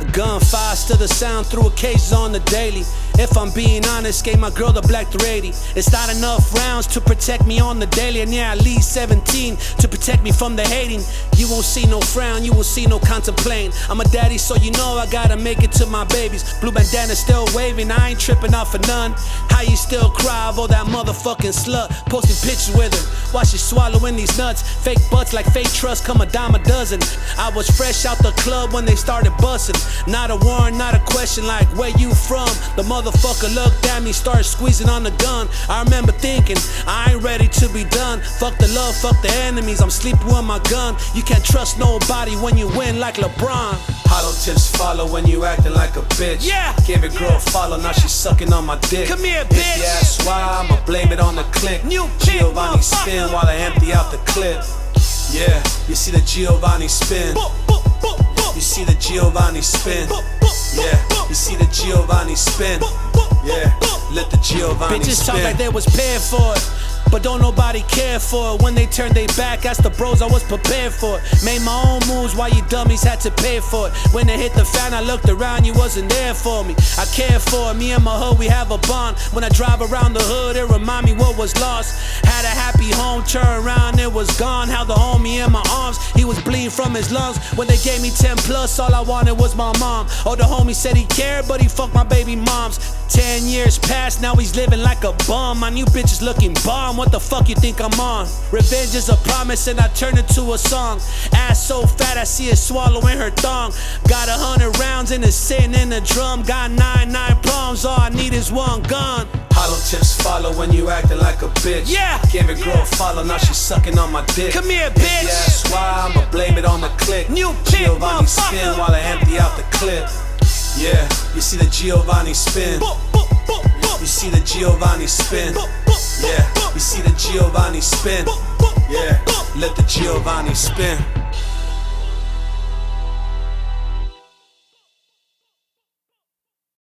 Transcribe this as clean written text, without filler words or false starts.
Gunfires to the sound through occasions on the daily. If I'm being honest, gave my girl the black 380. It's not enough rounds to protect me on the daily, and yeah, I leave 17 to protect me from the hating. You won't see no frown, you won't see no contemplating. I'm a daddy, so you know I gotta make it to my babies. Blue bandana still waving, I ain't tripping out for none. How you still cry over that motherfucking slut? Posting pictures with her while she swallowing these nuts. Fake butts like fake trust, come a dime a dozen. I was fresh out the club when they started busting. Not a warrant, not a question like where you from. The motherfucker looked at me, started squeezing on the gun. I remember thinking, I ain't ready to be done. Fuck the love, fuck the enemies, I'm sleeping with my gun. You can't trust nobody when you win like LeBron. Hollow tips follow when you acting like a bitch. Yeah. Gave a girl a follow, now she's sucking on my dick. Come here, If you bitch. ask why, I'ma blame it on the click. New Giovanni pick, spin motherfucker. while I empty out the clip. Yeah, you see the Giovanni spin. You see the Giovanni spin. Yeah, you see the Giovanni spin. Yeah, let the Giovanni Bitches spin. talk like they was paid for it, but don't nobody care for it. When they turned their back, that's the bros I was prepared for it. Made my own moves while you dummies had to pay for it. When it hit the fan, I looked around, you wasn't there for me. I cared for it, me and my hood, we have a bond. When I drive around the hood, it remind me what was lost. Had a happy home, turn around, it was gone. Held the homie in my arms, he was bleeding from his lungs. When they gave me 10 plus, all I wanted was my mom. Oh, the homie said he cared, but he fucked my baby moms. 10 years passed, now he's living like a bum. My new bitch is looking bomb, what the fuck you think I'm on? Revenge is a promise and I turn it to a song. Ass so fat I see it swallowing her thong. Got 100 rounds and it's sitting in the drum. Got 99 problems, all I need is one gun. Hollow tips follow when you acting like a bitch. Yeah. Gave a girl a follow, now she's sucking on my dick. Come here, If you bitch. ask why, I'ma blame it on the click. New pick, Giovanni spin motherfucker. while I empty out the clip. Yeah, you see the Giovanni spin. You see the Giovanni spin. Yeah, you see the Giovanni spin. Yeah, let the Giovanni spin.